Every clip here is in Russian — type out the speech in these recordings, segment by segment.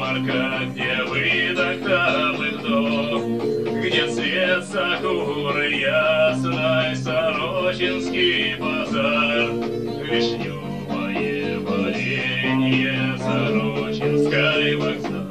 ярмарка, где выдох, там и вдох, где цвет сакуры ясной, Сорочинский базар, вишневое варенье, Сорочинский вокзал.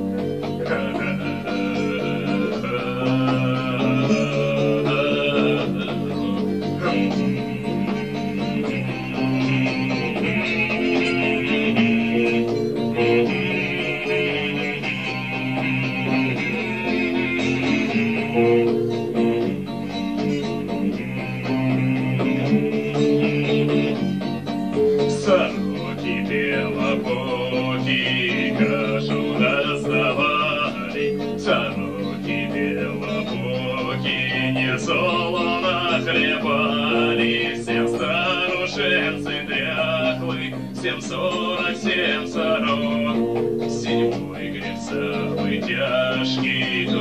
Сороки белобоки кашу доставали, сороки белобоки не солоно хлебали, всем старушенцы дряхлы, всем 47 сорок, седьмой грех самый тяжкий,